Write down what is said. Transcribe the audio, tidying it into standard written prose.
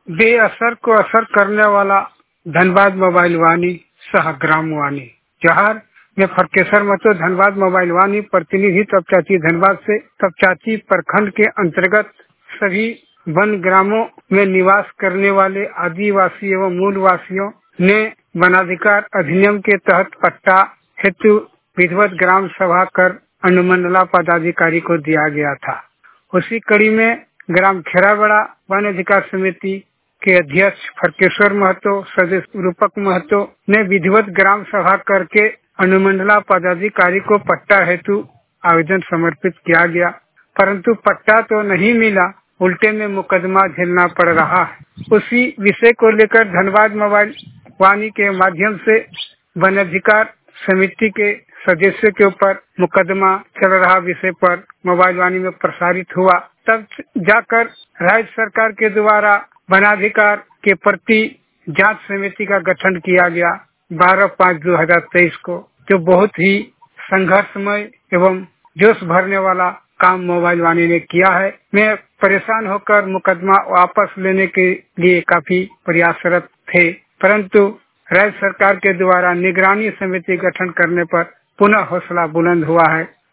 बेअसर को असर करने वाला धनबाद मोबाइल वाणी सह ग्राम वाणी जहर में फरकेसर मतो धनबाद मोबाइल वाणी प्रतिनिधि तपचाची धनबाद से तपचाची प्रखंड के अंतर्गत सभी वन ग्रामों में निवास करने वाले आदिवासी एवं मूलवासियों ने वनाधिकार अधिनियम के तहत पट्टा हेतु विधिवत ग्राम सभा कर अनुमंडला पदाधिकारी को दिया गया था। उसी कड़ी में ग्राम खेराबड़ा वन अधिकार समिति के अध्यक्ष फरकेश्वर महतो, सदस्य रूपक महतो ने विधिवत ग्राम सभा करके अनुमंडला पदाधिकारी को पट्टा हेतु आवेदन समर्पित किया गया, परंतु पट्टा तो नहीं मिला, उल्टे में मुकदमा झेलना पड़ रहा है। उसी विषय को लेकर धनबाद मोबाइल वाणी के माध्यम से वन अधिकार समिति के सदस्य के ऊपर मुकदमा चल रहा विषय पर मोबाइल वाणी में प्रसारित हुआ। तब जाकर राज्य सरकार के द्वारा वनाधिकार के प्रति जांच समिति का गठन किया गया 12/5/2023 को, जो बहुत ही संघर्षमय एवं जोश भरने वाला काम मोबाइल वाणी ने किया है। मैं परेशान होकर मुकदमा वापस लेने के लिए काफी प्रयासरत थे, परंतु राज्य सरकार के द्वारा निगरानी समिति गठन करने पर पुनः हौसला बुलंद हुआ है।